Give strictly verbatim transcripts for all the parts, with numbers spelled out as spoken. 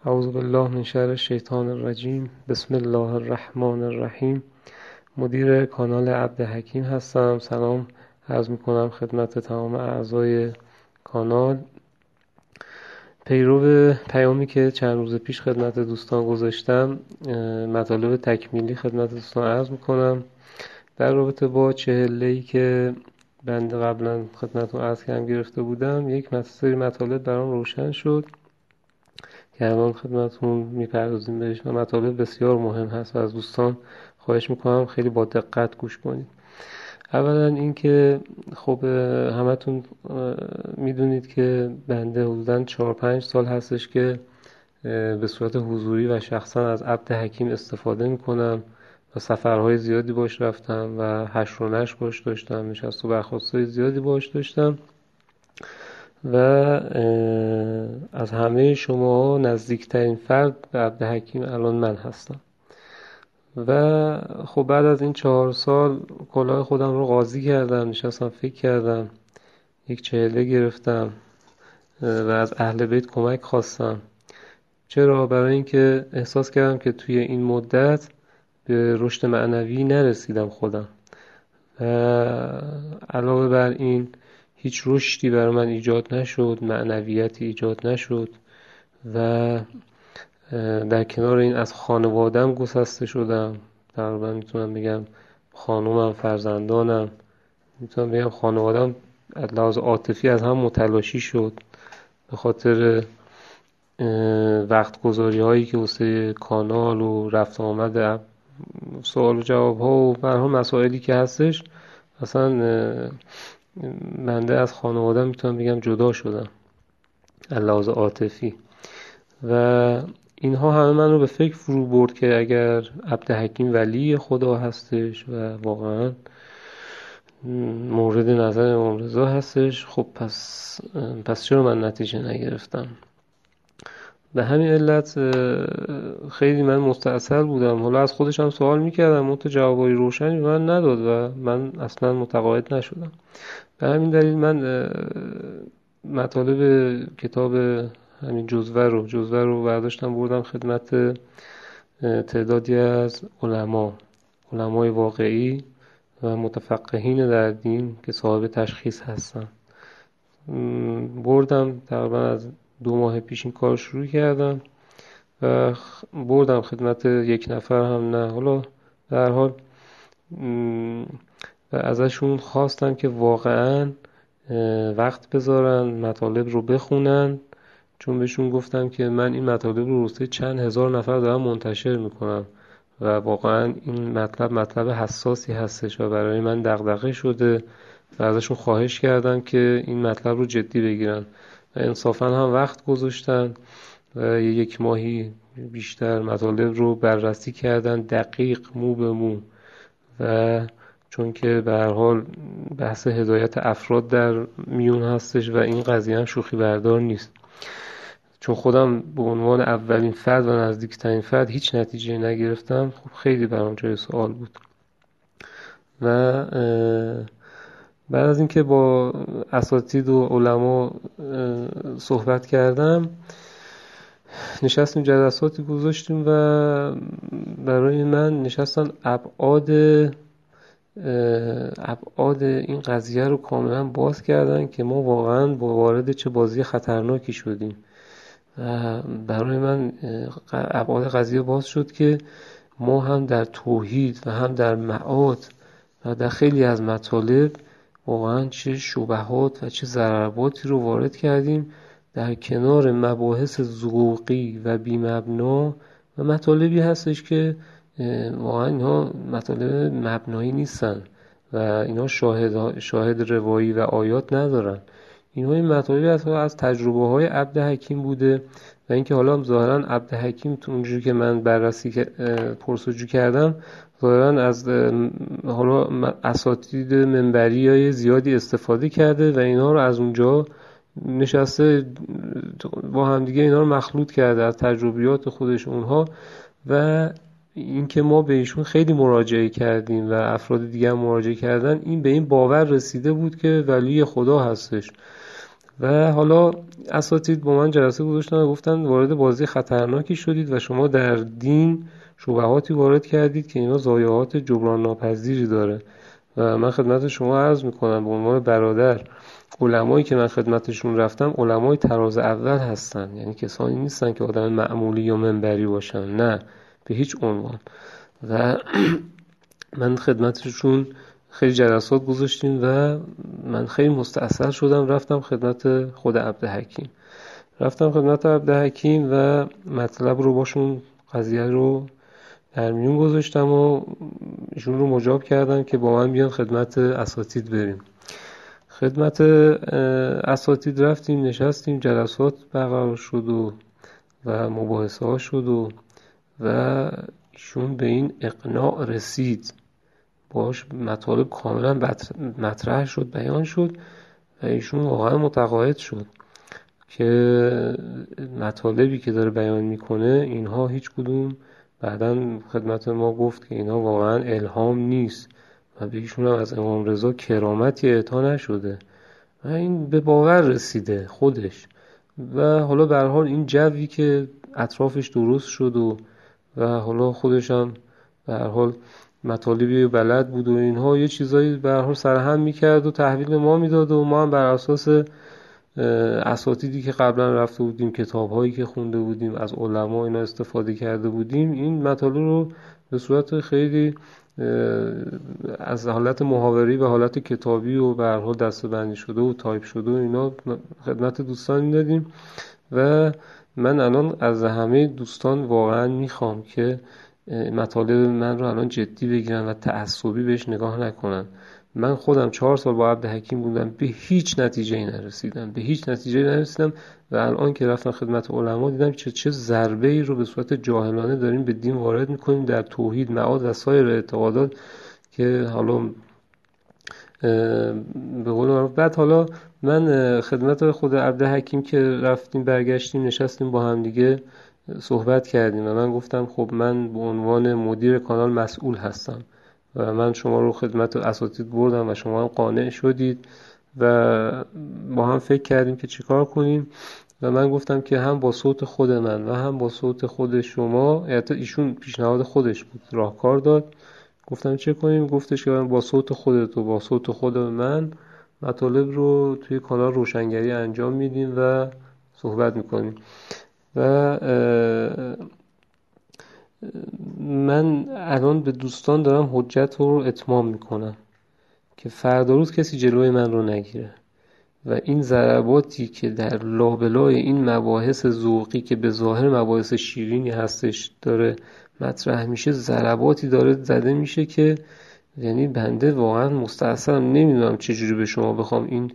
اعوذ بالله من شر الشیطان الرجیم. بسم الله الرحمن الرحیم. مدیر کانال عبدحکیم هستم. سلام عرض میکنم خدمت تمام اعضای کانال. پیرو پیامی که چند روز پیش خدمت دوستان گذاشتم، مطالب تکمیلی خدمت دوستان عرض میکنم در رابطه با چهله‌ای که بنده قبلا خدمتتون عرض کردم گرفته بودم. یک سری مطالب برام روشن شد که الان خدمتتون میپردازیم بهش و مطالب بسیار مهم هست و از دوستان خواهش میکنم خیلی با دقت گوش کنید. اولا اینکه خب همتون میدونید که بنده حدوداً چهار پنج سال هستش که به صورت حضوری و شخصا از عبدحکیم استفاده میکنم و سفرهای زیادی باش رفتم و حشر و نشر باش داشتم، نشست و برخاستهای زیادی باش داشتم و از همه شما نزدیکترین فرد به عبدحکیم الان من هستم. و خب بعد از این چهار سال کلاه خودم رو قاضی کردم، نشستم فکر کردم، یک چهله گرفتم و از اهل بیت کمک خواستم. چرا؟ برای اینکه احساس کردم که توی این مدت به رشد معنوی نرسیدم خودم و علاوه بر این هیچ رشدی برای من ایجاد نشد، معنویتی ایجاد نشد و در کنار این از خانوادم گسسته شدم. تقریبا میتونم بگم خانومم، فرزندانم، میتونم بگم خانوادم از لحاظ عاطفی از هم متلاشی شد به خاطر وقت گذاری هایی که واسه کانال و رفت آمد سوال و جواب ها و به هر حال مسائلی که هستش. اصلا بنده از خانوادم میتونم بگم جدا شدم از لحاظ عاطفی و اینها همه من رو به فکر فرو برد که اگر عبدحکیم ولی خدا هستش و واقعا مورد نظر امام رضا هستش، خب پس پس چرا من نتیجه نگرفتم؟ به همین علت خیلی من مستعصل بودم. حالا از خودشم سوال میکردم، اون تو جوابای روشنی به من نداد و من اصلا متقاعد نشدم. به همین دلیل من مطالب کتاب همین جزوه رو جزوه رو برداشتم بردم خدمت تعدادی از علما علمای واقعی و متفقهین در دین که صاحب تشخیص هستن. بردم تقریبا از دو ماه پیش این کار شروع کردم و بردم خدمت یک نفر هم نه، حالا در حال و ازشون خواستم که واقعا وقت بذارن مطالب رو بخونن، چون بهشون گفتم که من این مطالب رو واسه چند هزار نفر دارم منتشر میکنم و واقعا این مطلب مطلب حساسی هستش و برای من دغدغه شده و ازشون خواهش کردم که این مطلب رو جدی بگیرن و انصافا هم وقت گذاشتن و یک ماهی بیشتر مطالب رو بررسی کردن دقیق مو به مو و چون که به هر حال بحث هدایت افراد در میون هستش و این قضیه هم شوخی بردار نیست، چون خودم به عنوان اولین فرد و نزدیکترین فرد هیچ نتیجه نگرفتم، خب خیلی برام جای سوال بود. و بعد از اینکه با اساتید و علما صحبت کردم نشستیم جلساتی گذاشتیم و برای من نشستن ابعاد ابعاد این قضیه رو کاملا باز کردن که ما واقعا وارد چه بازی خطرناکی شدیم و برای من ابعاد قضیه باز شد که ما هم در توحید و هم در معاد و در خیلی از مطالب واقعا چه شبهات و چه ضرباتی رو وارد کردیم در کنار مباحث ذوقی و بی‌مبنا و مطالبی هستش که واقعا اینها مطالب مبنایی نیستن و اینها شاهد شاهد روایی و آیات ندارن. اینها این مطالبی هست از تجربه های عبدحکیم بوده و اینکه حالا ظاهرا عبدحکیم تو اونجوری که من بررسی پرسجو کردم ظاهرا از حالا اساتید منبری های زیادی استفاده کرده و اینها رو از اونجا نشسته با هم دیگه اینا رو مخلوط کرده از تجربیات خودش اونها و اینکه ما به ایشون خیلی مراجعه کردیم و افراد دیگه هم مراجعه کردن، این به این باور رسیده بود که ولی خدا هستش و حالا اساتید با من جلسه گذاشتن و گفتن وارد بازی خطرناکی شدید و شما در دین شبهاتی وارد کردید که اینا ضایعات جبران ناپذیری داره و من خدمت شما عرض میکنم به عنوان برادر، علمایی که من خدمتشون رفتم علمای تراز اول هستن، یعنی کسانی نیستن که آدم معمولی یا منبری باشن، نه به هیچ عنوان. و من خدمتشون خیلی جلسات گذاشتیم و من خیلی مستأثر شدم. رفتم خدمت خود عبدالحکیم رفتم خدمت عبدالحکیم و مطلب رو باشون قضیه رو در میون گذاشتم و ایشون رو مجاب کردم که با من بیان خدمت اساتید بریم. خدمت اساتید رفتیم، نشستیم، جلسات برقرار شد و و مباحثه ها شد و و ایشون به این اقناع رسید، باش مطالب کاملا مطرح شد، بیان شد و ایشون واقعا متقاعد شد که مطالبی که داره بیان میکنه اینها هیچ کدوم، بعداً خدمت ما گفت که اینها واقعا الهام نیست و به ایشون هم از امام رضا کرامتی اعطا نشده و این به باور رسیده خودش. و حالا به هر حال این جوی که اطرافش درست شد و و حالا خودش هم به هر حال مطالبی بلد بود و اینها یه چیزایی به هر حال سرهم میکرد و تحویل ما میداد و ما هم بر اساس اساتیدی که قبلا رفته بودیم، کتاب‌هایی که خونده بودیم، از علما اینا استفاده کرده بودیم، این مطالب رو به صورت خیلی از حالت محاوری و حالت کتابی و به هر حال دسته‌بندی شده و تایپ شده و اینا خدمت دوستان میدادیم. و من الان از همه دوستان واقعا میخوام که مطالب من رو الان جدی بگیرن و تعصبی بهش نگاه نکنن. من خودم چهار سال با عبدالحکیم بودم، به هیچ نتیجه‌ای نرسیدم به هیچ نتیجه‌ای نرسیدم و الان که رفتم خدمت علما دیدم چه چه ضربه‌ای رو به صورت جاهلانه داریم به دین وارد می‌کنیم در توحید، معاد و سایر اعتقادات که حالا به قول معروف. بعد حالا من خدمت خود عبدالحکیم که رفتیم برگشتیم نشستیم با هم دیگه صحبت کردیم و من گفتم خب من به عنوان مدیر کانال مسئول هستم و من شما رو خدمت اساتید بردم و شما هم قانع شدید و با هم فکر کردیم که چیکار کنیم و من گفتم که هم با صوت خود من و هم با صوت خود شما، یعنی ایشون پیشنهاد خودش بود، راهکار داد. گفتم چه کنیم؟ گفتش که با صوت خودت و با صوت خود من مطالب رو توی کانال روشنگری انجام میدیم و صحبت میکنیم. و من الان به دوستان دارم حجت رو اتمام میکنم که فردا روز کسی جلوی من رو نگیره و این ضرباتی که در لابلای این مباحث ذوقی که به ظاهر مباحث شیرینی هستش داره مطرح میشه، ضرباتی داره زده میشه که یعنی بنده واقعا مستعصم نمیدونم چجوری به شما بخوام این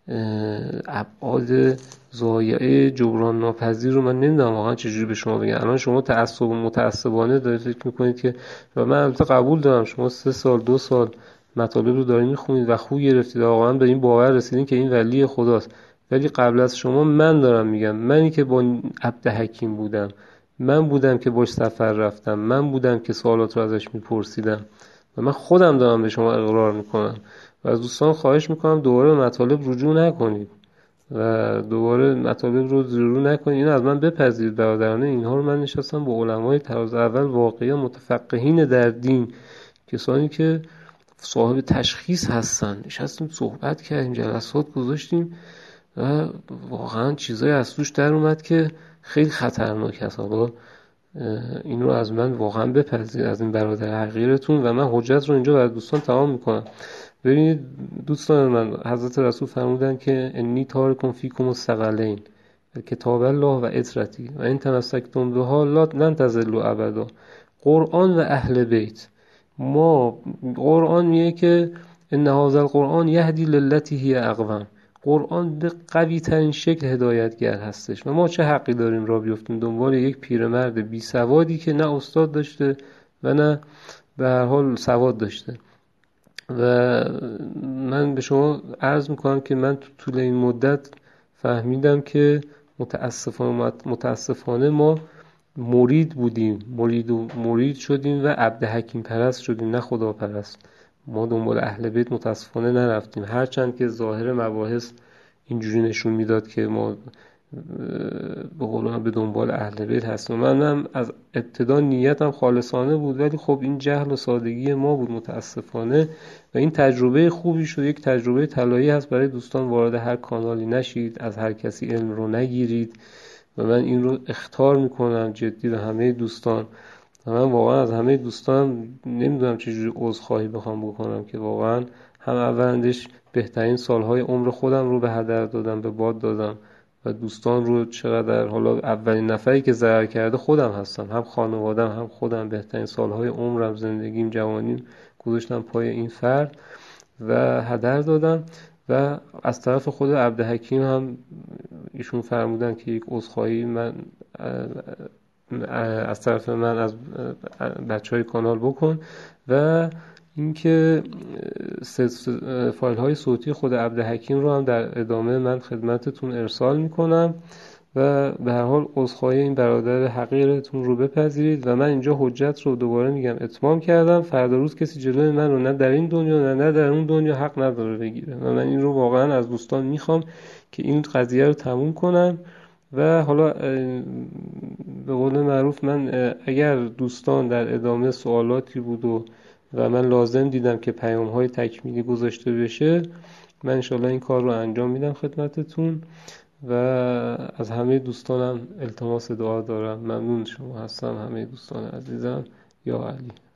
ابعاد ضایعه جبران ناپذیر رو من نمیدونم واقعا چجوری به شما بگم. الان شما تعصب و متعصبانه دارید فکر میکنید که، و من البته قبول دارم شما سه سال دو سال مطالب رو دارین میخونید و خوب گرفتید، واقعا به این باور رسیدین که این ولی خداست، ولی قبل از شما من دارم میگم، منی که با عبدالحکیم بودم، من بودم که باش سفر رفتم، من بودم که سوالات رو ازش میپرسیدم و من خودم دارم به شما اقرار میکنم و از دوستان خواهش میکنم دوباره مطالب رجوع نکنید و دوباره مطالب رو رجوع نکنید. اینو از من بپذیرید برادرانه. اینها رو من نشستم با علمای تراز اول، واقعی متفقهین در دین، کسانی که صاحب تشخیص هستن، نشستیم صحبت کردیم، جلسات گذاشتیم و واقعا چیزای از توش در اومد که خیلی خطرناک هست. حالا این رو از من واقعا بپذیر، از این برادر حقیرتون، و من حجت رو اینجا برای دوستان تمام میکنم. ببینید دوستان من، حضرت رسول فرمودن که انی تارکم فیکم الثقلین کتاب الله و اطرتی و این تمسکتم بها لن تضلوا ابدا. قرآن و اهل بیت. ما قرآن میگه که ان هذا القرآن یهدی للتی هی اقوم. قرآن به قوی ترین شکل هدایتگر هستش و ما چه حقی داریم را بیفتیم دنبال یک پیرمرد بی سوادی که نه استاد داشته و نه به هر حال سواد داشته. و من به شما عرض میکنم که من تو طول این مدت فهمیدم که متاسفانه متاسفانه ما مرید بودیم، مرید و مرید شدیم و عبدالحکیم پرست شدیم، نه خدا پرست. ما دنبال اهل بیت متاسفانه نرفتیم، هرچند که ظاهر مباحث اینجوری نشون میداد که ما به قول به دنبال اهل بیت هستم. منم از ابتدا نیتم خالصانه بود، ولی خب این جهل و سادگی ما بود متاسفانه، و این تجربه خوبی شد، یک تجربه طلایی هست برای دوستان. وارد هر کانالی نشید، از هر کسی علم رو نگیرید، و من این رو اخطار میکنم جدی به همه دوستان. و من واقعا از همه دوستان نمیدونم چجوری عذرخواهی بخوام بکنم که واقعا هم اولندش بهترین سالهای عمر خودم رو به هدر دادم، به باد دادم، و دوستان رو چقدر، حالا اولین نفری که ضرر کرده خودم هستم، هم خانوادم هم خودم. بهترین سالهای عمرم، زندگیم، جوانیم گذاشتم پای این فرد و هدر دادم. و از طرف خود عبدالحکیم هم ایشون فرمودن که یک عذرخواهی من از طرف من از بچهای کانال بکن، و اینکه فایل های صوتی خود عبدالحکیم رو هم در ادامه من خدمتتون ارسال میکنم، و به هر حال عذرخواهی این برادر حقیرتون رو بپذیرید. و من اینجا حجت رو دوباره میگم اتمام کردم. فردا روز کسی جلوی من رو نه در این دنیا نه نه در اون دنیا حق نداره بگیره، و من این رو واقعا از دوستان میخوام که این قضیه رو تموم کنن. و حالا به قول معروف من اگر دوستان در ادامه سوالاتی بود و و من لازم دیدم که پیام های تکمیلی گذاشته بشه، من انشالله این کار رو انجام میدم خدمتتون. و از همه دوستانم التماس دعا دارم. ممنون شما هستم همه دوستان عزیزم. یا علی.